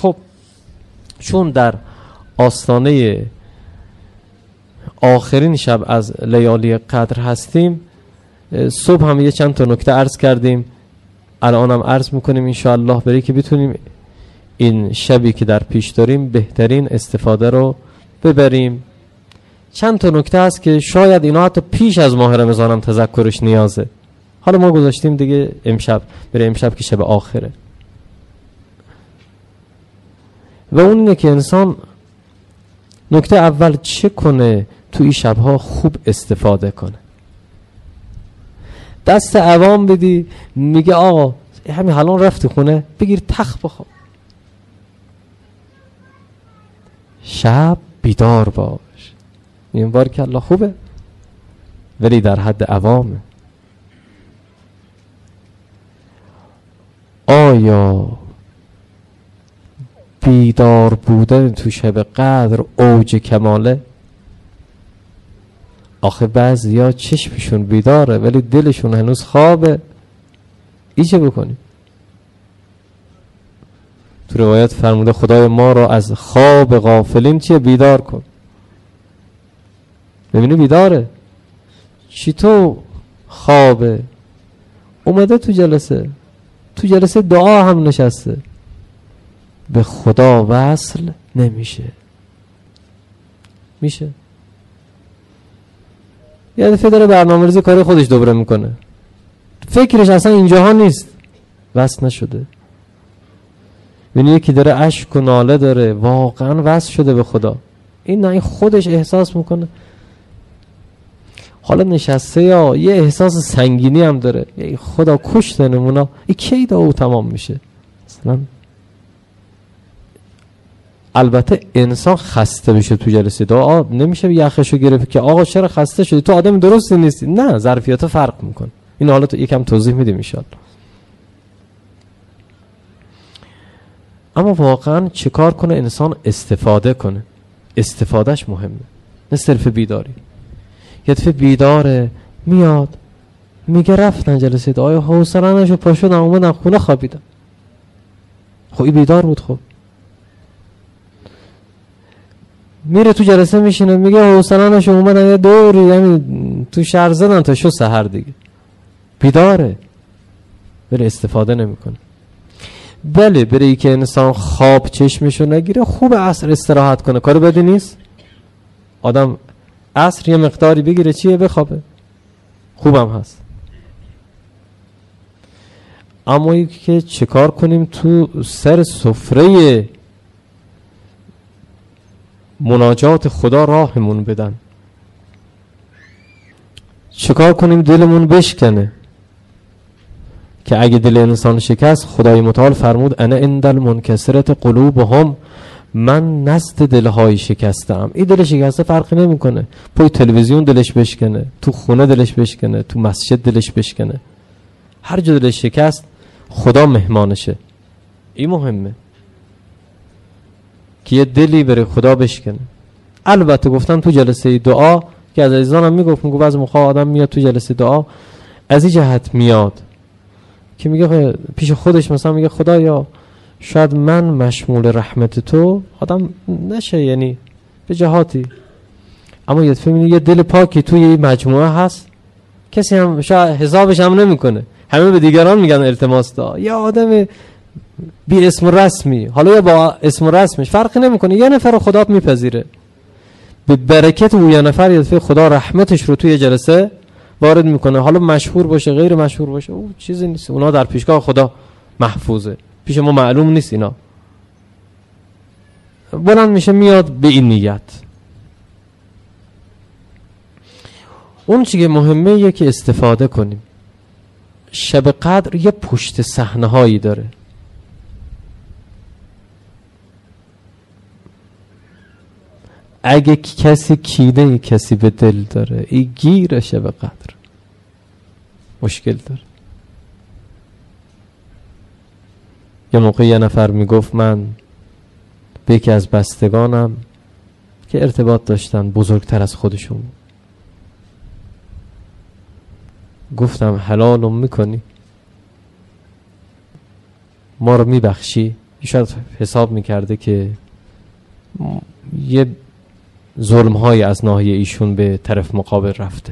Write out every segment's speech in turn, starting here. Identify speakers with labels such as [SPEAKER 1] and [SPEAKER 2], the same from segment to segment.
[SPEAKER 1] خب چون در آستانه آخرین شب از لیالی قدر هستیم، صبح هم یه چند تا نکته عرض کردیم، الان هم عرض میکنیم انشاءالله برای که بتونیم این شبی که در پیش داریم بهترین استفاده رو ببریم. چند تا نکته هست که شاید اینا حتی پیش از ماه رمضان هم تذکرش نیازه، حالا ما گذاشتیم دیگه امشب، برای امشب که شب آخره. و اون اینه که انسان نکته اول چه کنه تو این شبها خوب استفاده کنه. دست عوام بدی، میگه آقا همین حالا رفتی خونه بگیر تخت بخواب، شب بیدار باش، این بار که الله خوبه، ولی در حد عوامه. آیا بیدار بودن تو شب قدر اوج کماله؟ آخه بعضیا چشمشون بیداره ولی دلشون هنوز خوابه، ایچه بکنیم؟ تو روایت فرموده خدای ما را از خواب غافلین چیه بیدار کن. ببینی بیداره، چی تو خوابه، اومده تو جلسه دعا هم نشسته، به خدا وصل نمیشه. میشه یه دفعه داره برنامه ریزی کاری خودش دوباره میکنه، فکرش اصلا اینجاها نیست، وصل نشده. یعنی یکی داره اشک و ناله داره، واقعا وصل شده به خدا، این نه این خودش احساس میکنه. حالا نشسته یا یه احساس سنگینی هم داره، ای خدا کشت نمونا، این کی دعا تمام میشه اصلا؟ البته انسان خسته بشه تو جلسه دعا نمیشه یخشو گرفت که آقا چرا خسته شدی، تو آدم درستی نیستی. نه، ظرفیت فرق میکنه. این حالا تو یکم توضیح میدیم ان شاء الله. اما واقعا چه کار کنه انسان استفاده کنه؟ استفادهش مهمه، نه صرف بیداری. یه دفعه بیداره میاد میگه رفتن جلسه دعای حوصله نشو، پا شدم اومدم خونه خوابیدم. خب این بیدار بود. خب میره تو جلسه میشینه میگه حوصله نشو اومدم یه دوری یعنی تو شهر زدن تا شو سحر دیگه. بیداره ولی استفاده نمیکنه. بله برای که انسان خواب چشمشو نگیره خوب عصر استراحت کنه، کار بدی نیست. آدم عصر یه مقداری بگیره چیه بخوابه، خوبم هست. اما ای که چه کار کنیم تو سر سفره مناجات خدا راهمون بدن، چه کار کنیم دلمون بشکنه که اگه دل انسان شکست خدای متعال فرمود انا عند المنکسرة قلوبهم، من نزد دلهای شکستم. این دل شکسته فرقی نمیکنه پای تلویزیون دلش بشکنه، تو خونه دلش بشکنه، تو مسجد دلش بشکنه، هر جا دلش شکست خدا مهمانشه. این مهمه که یه دلی بره خدا بشکنه. البته گفتم تو جلسه دعا که از عزیزانم میگفت بعضی موقع آدم میاد تو جلسه دعا از این جهت میاد که میگه پیش خودش مثلا میگه خدایا شاید من مشمول رحمت تو آدم نشه، یعنی به جهاتی. اما یه دفعه یه دل پاکی توی یه مجموعه هست، کسی هم شاید حسابش هم نمیکنه، همه به دیگران میگن التماس دا، یا آدم بی اسم رسمی، حالا یا با اسم رسمش فرقی نمیکنه، یه نفر خدا میپذیره. به برکت اون یه نفر یه دفعه خدا رحمتش رو توی جلسه وارد میکنه. حالا مشهور باشه غیر مشهور باشه او چیزی نیست، اونا در پیشگاه خدا محفوظه، پیش ما معلوم نیست. اینا بلند میشه میاد به این نیت. اون چیزی که مهمه یه که استفاده کنیم. شب قدر یه پشت صحنه هایی داره. اگه کسی کینه کسی به دل داره این گیر شب قدر مشکل داره. یه موقع یه نفر میگفت من به یکی از بستگانم که ارتباط داشتن بزرگتر از خودشون گفتم حلالم میکنی؟ ما رو میبخشی؟ شاید حساب میکرده که یه ظلم های از ناحیه ایشون به طرف مقابل رفته.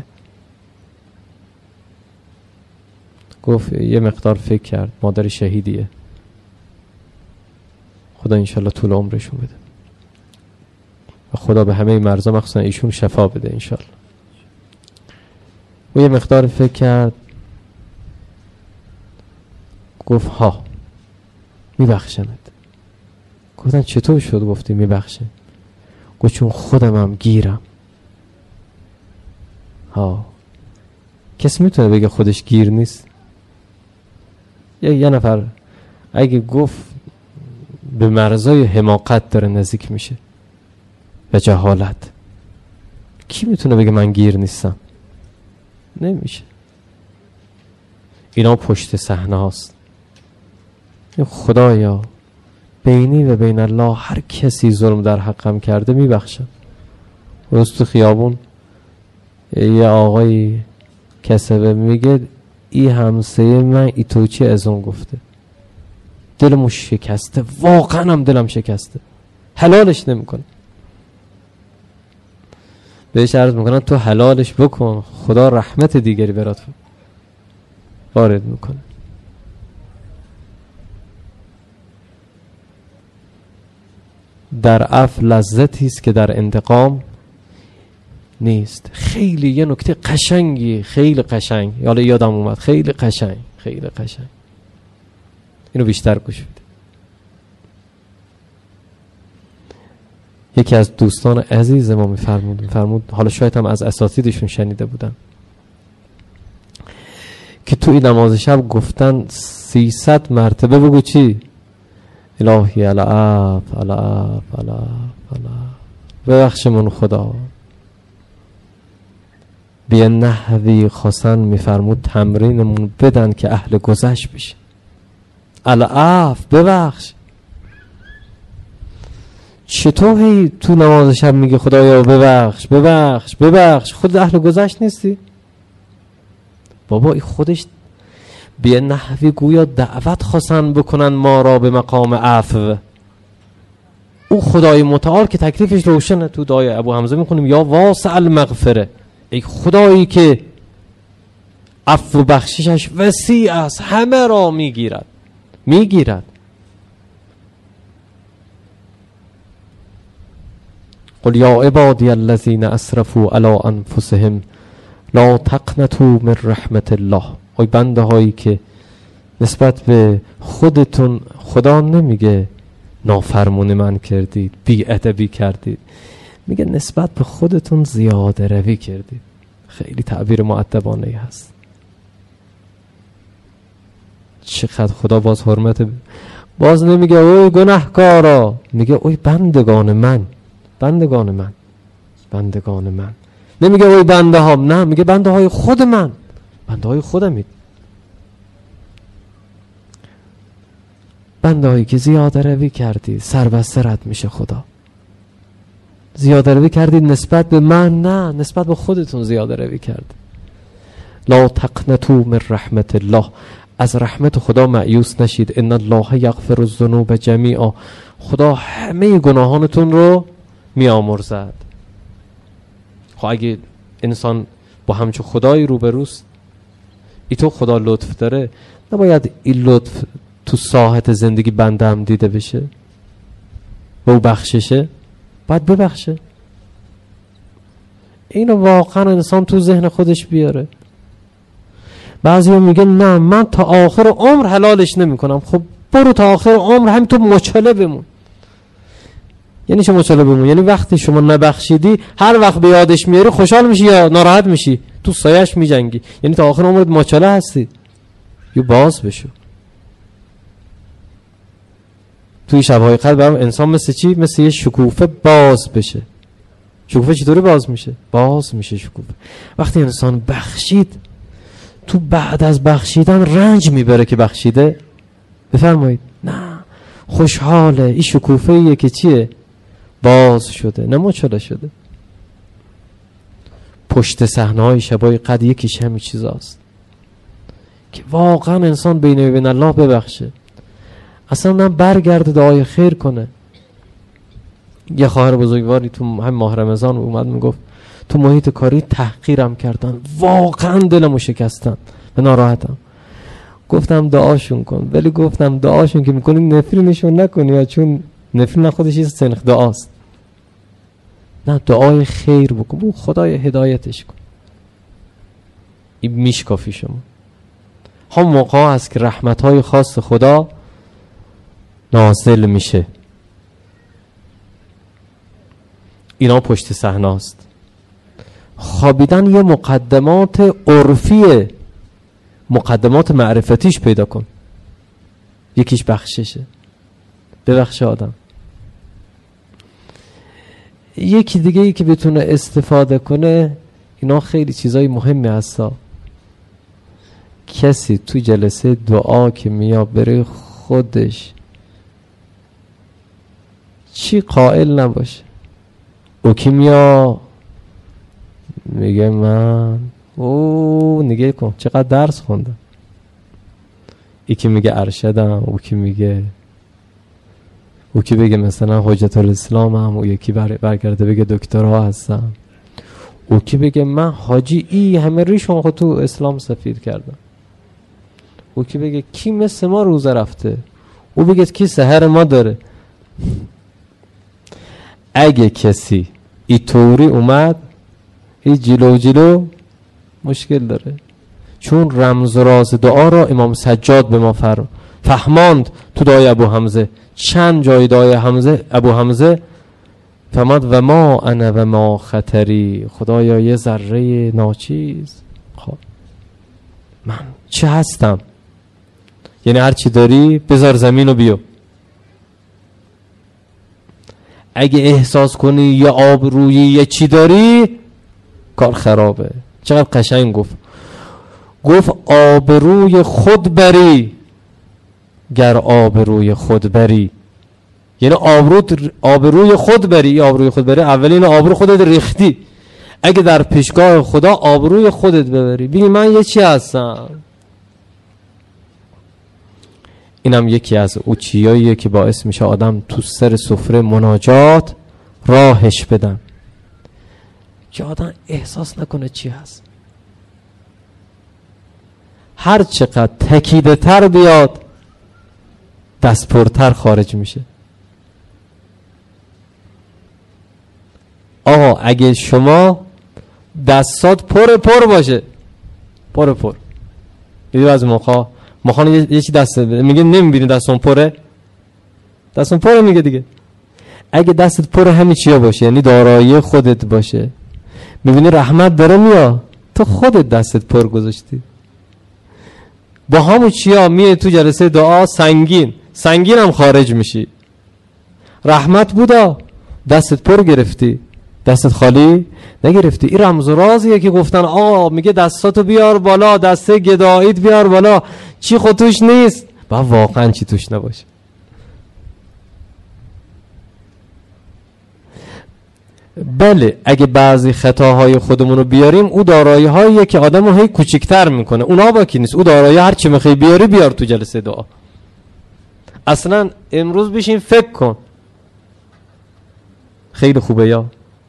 [SPEAKER 1] گفت یه مقدار فکر کرد، مادر شهیدیه، خدا انشالله طول عمرشون بده و خدا به همه مرزا مخصوصا ایشون شفا بده انشالله. و یه مقدار فکر کرد، گفت ها میبخشند. گفتن چطور شد؟ گفتی میبخشه. گفت چون خودم هم گیرم. ها کسی میتونه بگه خودش گیر نیست؟ یه نفر اگه گفت به مرزای حماقت داره نزدیک میشه و جهالت، کی میتونه بگه من گیر نیستم؟ نمیشه. اینا پشت صحنه هاست. خدایا بینی و بین الله هر کسی ظلم در حقم کرده میبخشم. روز تو خیابون یه آقای کسبه میگه ای همسایه من ای تو چی از اون گفته، دلمو شکسته، واقعا هم دلم شکسته، حلالش نمیکنه. بهش عرض میکنن تو حلالش بکن، خدا رحمت دیگری برات وارد میکنه. در عفو لذتی است که در انتقام نیست. خیلی یه نکته قشنگی، خیلی قشنگ، حالا یادم اومد، خیلی قشنگ، خیلی قشنگ، اینو بیشتر گوش بده. یکی از دوستان عزیز ما میفرمود، حالا شاید هم از اساتیدشون شنیده بودن، که توی نماز شب گفتن 300 مرتبه بگو چی؟ الهی العفو العفو العفو ببخشمون خدا. بیا نحوی خواستن میفرمود تمرینمون بدن که اهل گذشت بشه. العفو ببخش. چطور هی تو نماز شب میگه خدایا ببخش ببخش ببخش؟ خود اهل گذشت نیستی؟ بابا این خودش بیا نحوی گویا دعوت خواستن بکنن ما را به مقام عفو. او خدای متعال که تکلیفش روشنه، تو دعای ابو حمزه میخونیم یا واسع المغفره، ای خدایی که عفو و بخششش وسیع است، همه را میگیرد. قل یا عبادی الذین اسرفوا علی انفسهم لا تقنطوا من رحمت الله. ای بنده هایی که نسبت به خودتون، خدا نمیگه نافرمانی من کردید، بی ادبی کردید، میگه نسبت به خودتون زیاده روی کردید. خیلی تعبیر مؤدبانه ای هست. چقدر خدا باز حرمت، باز نمیگه اوی گناهکارا، میگه اوی بندگان من. نمیگه اوی بنده ها، نه، میگه بنده های خود من، بنده های خودمید، بنده هایی که زیاده روی کردید، سر بسته رد میشه خدا. زیاده روی کردید نسبت به من؟ نه، نسبت به خودتون زیاده روی کرد. لا تقنطوا من رحمت الله، از رحمت خدا مایوس نشید. ان الله یغفر الذنوب جمیعا، خدا همه گناهانتون رو میامرزد. خب اگه انسان با همچو خدایی روبروست، ای تو خدا لطف داره، نباید این لطف تو ساحت زندگی بنده هم دیده بشه؟ و او بخششه، باید ببخشه. اینو واقعا انسان تو ذهن خودش بیاره. بعضی ها میگن نه من تا آخر عمر حلالش نمی کنم. خب برو تا آخر عمر همین تو مچاله بمون. یعنی چه مچاله بمون؟ یعنی وقتی شما نبخشیدی هر وقت به یادش میاری خوشحال میشی یا ناراحت میشی؟ تو سایش میجنگی. یعنی تا آخر عمرت مچاله هستی. یا باز بشو. توی شب‌های قدر برام انسان مثل چی؟ مثل یه شکوفه باز بشه. شکوفه چطوری باز میشه؟ باز میشه شکوفه وقتی انسان بخشید. تو بعد از بخشیدن رنج میبره که بخشیده. بفرمایید نه، خوشحاله. این شکوفه ایه که چیه؟ باز شده، نه مچاله شده. پشت صحنه‌های شب‌های قدر یکیش همین چیزاست که واقعا انسان بین الله ببخشه. اصلا اونم برگرده دعای خیر کنه. یه خواهر بزرگواری تو هم ماه رمضان اومد میگفت تو محیط کاری تحقیرم کردن، واقعا دلمو شکستن و ناراحتم. گفتم دعاشون کن، ولی گفتم دعاشون که میکنی نفرینشون نکنی، چون نفرین خودش یه سنخ دعاست. نه، دعای خیر بکن، خدای هدایتش کن. این میشکافی شما. هم موقع هست که رحمتهای خاص خدا نازل میشه. اینا پشت صحنه است. خوابیدن یه مقدمات عرفیه، مقدمات معرفتیش پیدا کن. یکیش بخششه، ببخش آدم. یکی دیگه ای که بتونه استفاده کنه، اینا خیلی چیزای مهمی هستا. کسی تو جلسه دعا که میاد برای خودش چی قائل نباشه. او کی میاد میگه من نگه کن چقدر درس خوندم، یکی میگه ارشدم، او کی میگه، او کی بگه مثلا حجت الاسلام هم، او یکی برگرده بگه دکترها هستم، او کی بگه من حاجی ای همه ریشون خود تو اسلام سفید کردم، او کی بگه کی مثل ما روزه رفته، او بگه کی سحر ما داره. اگه کسی ای طوری اومد، ای جلو مشکل داره. چون رمز و راز دعا را امام سجاد به ما فهماند تو دعای ابو حمزه. چند جای دعای ابو حمزه فرمود و ما انا و ما خطری، خدایا یه ذره ناچیز، خب من چه هستم؟ یعنی هر چی داری بذار زمین و بیو. اگه احساس کنی یه آب روی یه چی داری، کار خرابه. چقدر قشنگ گفت آبروی خود بری گر آبروی خود بری. یعنی آبروی خود بری. آبروی خود بری، اولین آبرو خودت ریختی. اگه در پیشگاه خدا آبروی خودت ببری، بگی من یه چی هستم. اینم یکی از اوچیاییه که باعث میشه آدم تو سر سفره مناجات راهش بدن، که آدم احساس نکنه چی هست. هر چقدر تکیده تر بیاد، دست پرتر خارج میشه. آقا اگه شما دستات پر باشه، پر دیدی از مخان یه چی دست میگه نمیبینی دستون پره، دستون پره میگه دیگه. اگه دستت پر همین چیا باشه، یعنی دارایی خودت باشه، میبینی رحمت داره میاد، تو خودت دستت پر گذاشتی. با همون چیا میای تو جلسه دعا، سنگین هم خارج میشی. رحمت بودا، دستت پر گرفتی، دستت خالی نگرفتی. این رمز و رازیه که گفتن آقا میگه دستاتو بیار بالا، دسته گداییت بیار بالا، چی خود توش نیست، با واقعا چی توش نباشه. بله اگه بعضی خطاهای خودمون رو بیاریم، او دارایی هاییه که آدم رو هی کوچیکتر میکنه. اونا باکی نیست. او دارایی هر چی میخوای بیاری بیار تو جلسه دعا. اصلا امروز بشین فکر کن، خیلی خوبه. یا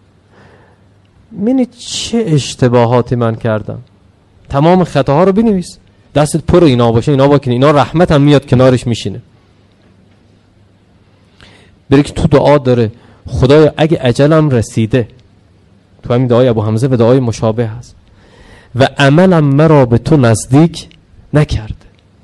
[SPEAKER 1] منی چه اشتباهاتی من کردم، تمام خطاها رو بنویس، دستت پر اینا باشه، اینا باکی، اینا رحمت هم میاد کنارش میشینه. بری که تو دعا داره خدایا اگه اجلم رسیده، تو همین دعای ابو حمزه و دعای مشابه هست، و عملم مرا به تو نزدیک نکرده،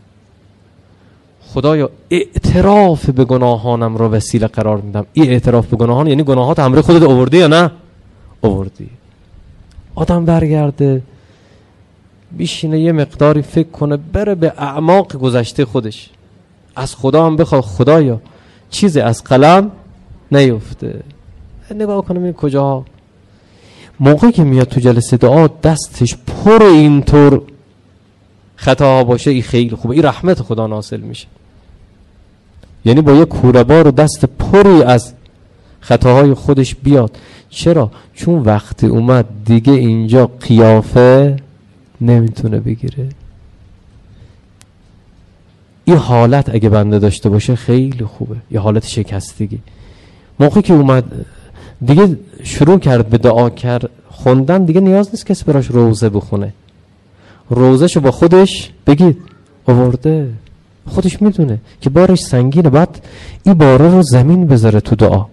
[SPEAKER 1] خدایا اعتراف به گناهانم را وسیله قرار میدم. این اعتراف به گناهان یعنی گناهات همراه خودت آوردی یا نه؟ آوردی. آدم برگرده بیشینه یه مقداری فکر کنه، بره به اعماق گذشته خودش، از خدا هم بخواد خدایا چیزی از قلم نیفته. نگاه کنم این کجاها. موقعی که میاد تو جلسه دعا دستش پر اینطور خطاها باشه، این خیلی خوبه. این رحمت خدا ناصل میشه. یعنی با یه کوره‌بار و دست پری از خطاهای خودش بیاد. چرا؟ چون وقتی اومد دیگه اینجا قیافه نمیتونه بگیره. این حالت اگه بنده داشته باشه خیلی خوبه، یه حالت شکستگی. موقعی که اومد دیگه شروع کرد به دعا کرد خوندن، دیگه نیاز نیست کسی براش روزه بخونه، روزهشو با خودش بگید آورده، خودش میدونه که بارش سنگینه، بعد این باره رو زمین بذاره تو دعا.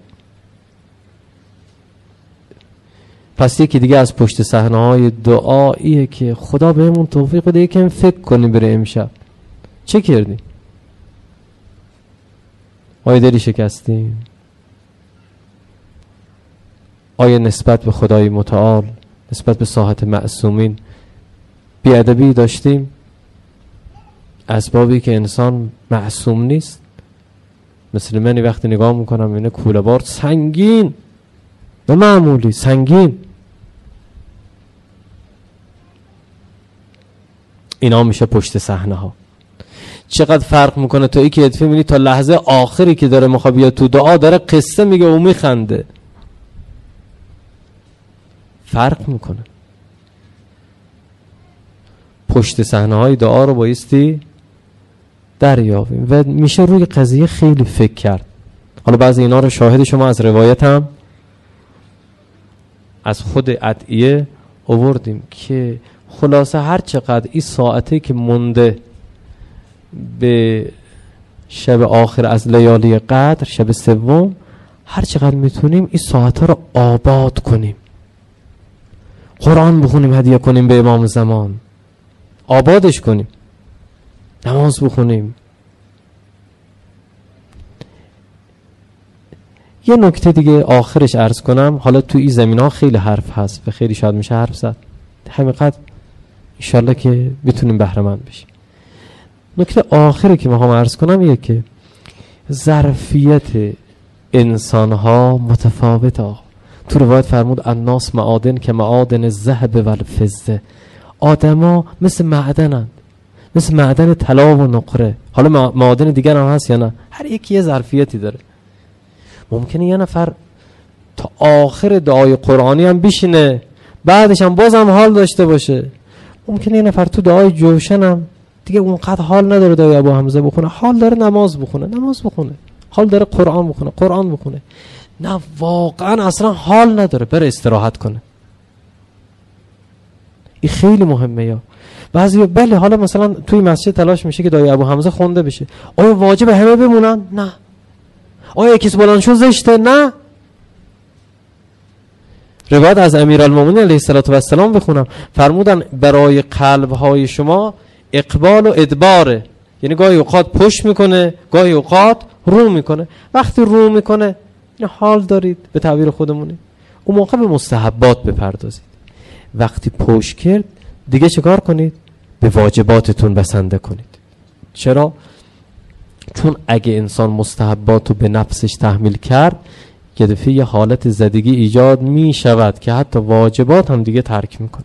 [SPEAKER 1] پس یکی دیگه از پشت صحنه‌های دعاییه که خدا بهمون توفیق بده یکم فکر کنیم برای امشب چه کردیم. آیا دلی شکستیم؟ آیا نسبت به خدای متعال، نسبت به ساحت معصومین بی‌ادبی داشتیم؟ اسبابی که انسان معصوم نیست. مثل منی وقتی نگاه میکنم اینه کوله بار سنگین، نه معمولی، سنگین. اینا میشه پشت صحنه ها. چقدر فرق میکنه تو ای که ادفی میبینی تا لحظه آخری که داره میخواد بیاد تو دعا داره قصه میگه و میخنده. فرق میکنه. پشت صحنه های دعا رو بایستی دریابیم و میشه روی قضیه خیلی فکر کرد. حالا بعضی اینا رو شاهد شما از روایت هم از خود ادعیه آوردیم که خلاصه هر چقدر این ساعته که مونده به شب آخر از لیالی قدر، شب سوم، هر چقدر میتونیم این ساعتها رو آباد کنیم. قرآن بخونیم، هدیه کنیم به امام زمان، آبادش کنیم، نماز بخونیم. یه نکته دیگه آخرش عرض کنم. حالا تو این زمین ها خیلی حرف هست و خیلی شاید میشه حرف زد، حقیقت انشالله که بتونیم بهره مند بشیم. نکته آخری که میخوام عرض کنم اینه که ظرفیت انسان ها متفاوته. تو روایت فرمود الناس معادن که معادن الذهب و الفضه. آدما مثل معدنند، مثل معدن طلا و نقره. حالا معادن دیگر هم هست یا نه؟ هر یکی یه ظرفیتی داره. ممکنه یه نفر تا آخر دعای قرآنی هم بشینه، بعدش هم بازم حال داشته باشه. ممکنه یه نفر تو دعای جوشن هم دیگه اونقدر حال نداره دعای ابو حمزه بخونه، حال داره نماز بخونه، حال داره قرآن بخونه. نه واقعا اصلا حال نداره، بره استراحت کنه. این خیلی مهمه. یا بعضی بله حالا مثلا توی مسجد تلاش میشه که دعای ابو حمزه خونده بشه، آیا واجب همه بمونن؟ نه. آیا کسی بلند شد زشته؟ نه. روایت از امیرالمومنین علیه السلام بخونم، فرمودن برای قلب‌های شما اقبال و ادباره، یعنی گاهی اوقات پشت میکنه، گاهی اوقات رو میکنه. وقتی رو میکنه این حال دارید، به تعبیر خودمونه، اون موقع به مستحبات بپردازید. وقتی پشت کرد دیگه چیکار کنید؟ به واجباتتون بسنده کنید. چرا؟ چون اگه انسان مستحباتو به نفسش تحمیل کرد یه دفعه یه حالت زدگی ایجاد می شود که حتی واجبات هم دیگه ترک میکنه.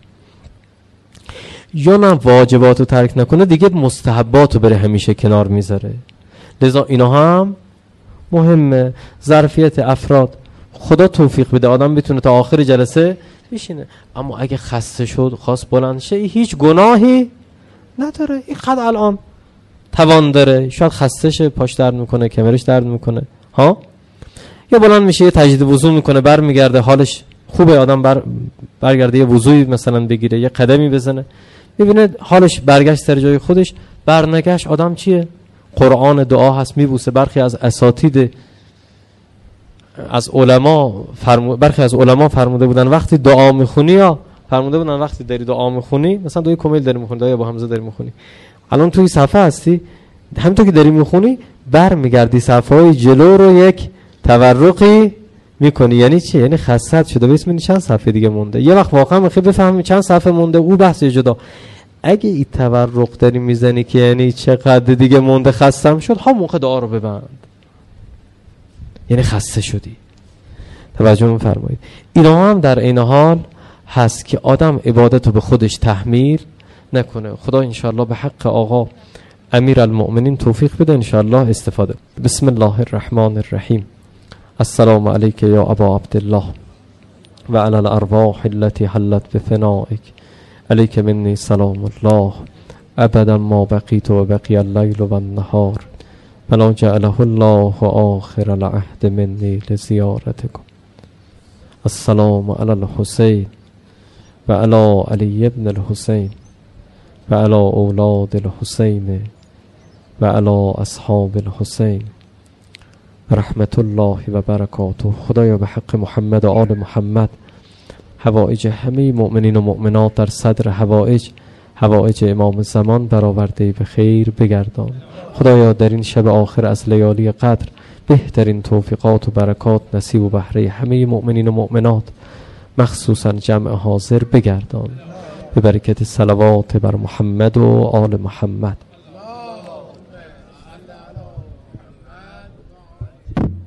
[SPEAKER 1] یا نه واجباتو ترک نکنه دیگه مستحباتو بره همیشه کنار میذاره. لذا اینا هم مهمه. ظرفیت افراد خدا توفیق بده آدم بتونه تا آخر جلسه بشینه، اما اگه خسته شد خواست بلند شه هیچ گناهی نداره. این قد الان توان داره، شاید خسته شه، پاش درد میکنه، کمرش درد میکنه ها، یا بلند میشه یه تجدید وضو میکنه، برمیگرده حالش خوبه، آدم برگرده یه وضوی مثلا بگیره، یه قدمی بزنه، میبینه حالش برگشت سر جای خودش. برنگشت آدم چیه؟ قرآن دعا هست میبوسه. برخی از اساتید از علما برخی از علما فرموده بودن وقتی دعا میخونی، یا فرموده بودن وقتی داری دعا میخونی، مثلا دعای کمیل داری میخونی، دعای ابو حمزه داری میخونی، الان توی صفحه هستی، همینطور که داری میخونی برمیگردی صفحه های جلو رو یک تورقی میکنی. یعنی چی؟ یعنی خاصت شده به اسم چند صفحه دیگه مونده. یه وقت واقعا میخوای بفهمی چند صفحه مونده، او بحث جدا. اگه این تورق داری میزنی که یعنی چقدر دیگه مونده، خستم شد، ها موقع دعا رو ببند، یعنی خسته شدی. توجه فرمایید. اینا هم در این حال هست که آدم عبادت رو به خودش تحمیل نکنه. خدا انشاءالله به حق آقا امیر المؤمنین توفیق بده انشاءالله استفاده. بسم الله الرحمن الرحیم. السلام علیک یا ابا عبدالله و علی الارواح التي حلت بفنائک، علیک منی سلام الله ابدا ما بقیت و بقی اللیل و النهار فلا جعله الله آخر العهد منی لزیارتکم. السلام علی الحسین و علی علی ابن الحسین و علی اولاد الحسین و علی اصحاب الحسین رحمت الله و برکاته. خدایا به حق محمد و آل محمد حوائج همه مؤمنین و مؤمنات در صدر حوائج امام زمان برآورده به خیر بگردان. خدایا در این شب آخر از لیالی قدر بهترین توفیقات و برکات نصیب و بهره همه مؤمنین و مؤمنات مخصوصا جمع حاضر بگردان به برکت صلوات بر محمد و آل محمد.